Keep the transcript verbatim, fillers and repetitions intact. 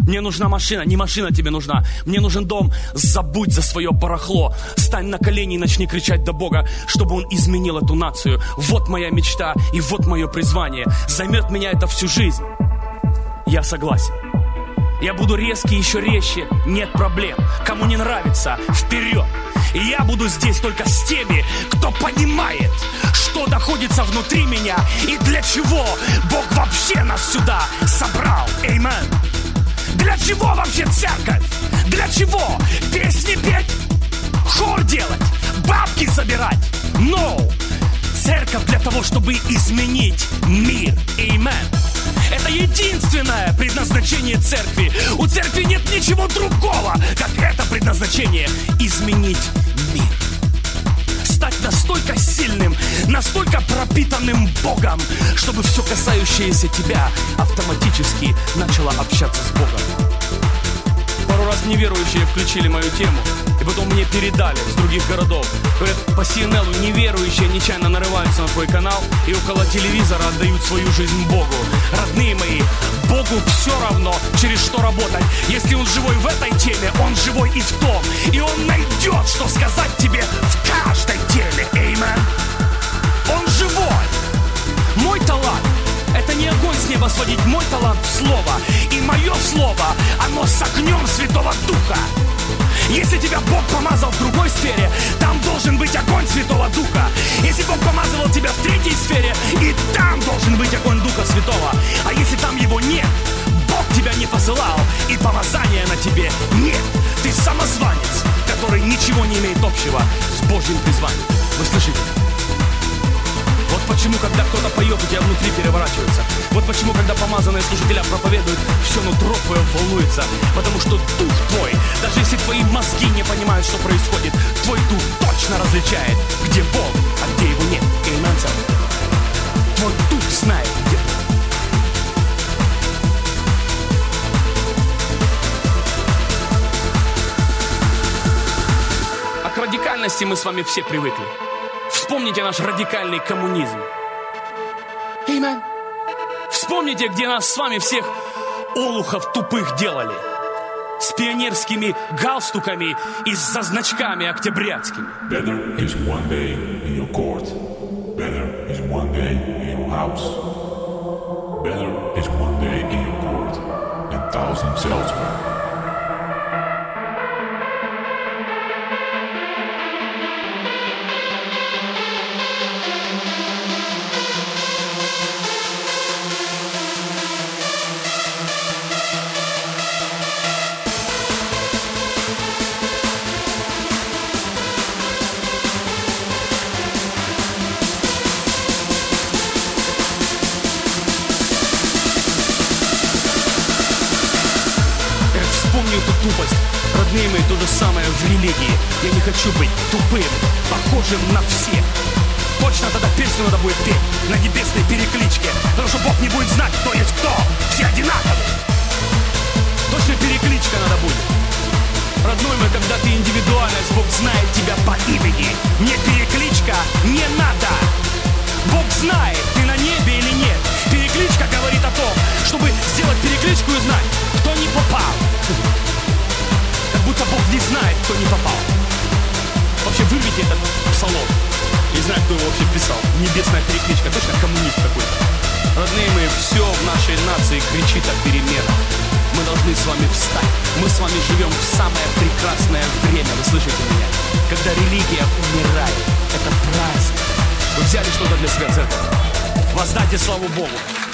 Мне нужна машина, не машина тебе нужна. Мне нужен дом, забудь за свое барахло. Стань на колени и начни кричать до Бога, чтобы Он изменил эту нацию. Вот моя мечта и вот мое призвание. Займет меня это всю жизнь. Я согласен. Я буду резкий еще резче, нет проблем. Кому не нравится, вперед. И я буду здесь только с теми, кто понимает, что находится внутри меня и для чего Бог вообще нас сюда собрал. Аминь. Для чего вообще церковь? Для чего песни петь, хор делать, бабки собирать? No! Церковь для того, чтобы изменить мир. Аминь. Это единственное предназначение церкви. У церкви нет ничего другого, как это предназначение — изменить мир. Стать настолько сильным, настолько пропитанным Богом, чтобы все касающееся тебя автоматически начало общаться с Богом. Пару раз неверующие включили мою тему, и потом мне передали с других городов. Говорят, по си эн эл неверующие нечаянно нарываются на твой канал и около телевизора отдают свою жизнь Богу. Родные мои, Богу все равно, через что работать. Если Он живой в этой теме, Он живой и в том. И Он найдет, что сказать тебе в каждой теме. Аминь. Он живой. Мой талант — это не огонь с неба сводить. Мой талант — слово. И мое слово, оно с огнем Святого Духа. Если тебя Бог помазал в другой сфере, там должен быть огонь Святого Духа. Если Бог помазывал тебя в третьей сфере, и там должен быть огонь Духа Святого. А если там его нет, Бог тебя не посылал, и помазания на тебе нет. Ты самозванец, который ничего не имеет общего с Божьим призванием. Вы слышите? Вот почему, когда кто-то поет, у тебя внутри переворачивается. Вот почему, когда помазанные служителя проповедуют, все нутро твое волнуется. Потому что дух твой, даже если твои мозги не понимают, что происходит, твой дух точно различает, где Бог, а где его нет. Аминь. Твой дух знает, где Бог. А к радикальности мы с вами все привыкли. Вспомните наш радикальный коммунизм. Аминь. Вспомните, где нас с вами всех олухов тупых делали. С пионерскими галстуками и со значками октябрятскими. Better is one day in your court. Better is one day in your house. Better is one day in your court and thousands elsewhere. Эту тупость. Родные мои, то же самое в религии. Я не хочу быть тупым, похожим на всех. Точно тогда песню надо будет петь на небесной перекличке, потому что Бог не будет знать, кто есть кто. Все одинаковые. Точно перекличка надо будет. Родной мой, когда ты индивидуальность, Бог знает тебя по имени. Мне перекличка не надо. Бог знает, ты на небе или нет. Перекличка говорит о том, чтобы сделать перекличку и знать, кто не попал. Как будто Бог не знает, кто не попал. Вообще вырвите этот псалом. Не знаю, кто его вообще писал. Небесная перекличка, точно коммунист какой-то. Родные мои, все в нашей нации кричит о переменах. Мы должны с вами встать. Мы с вами живем в самое прекрасное время. Вы слышите меня? Когда религия умирает. Это праздник. Вы взяли что-то для себя, церковь? Воздайте славу Богу.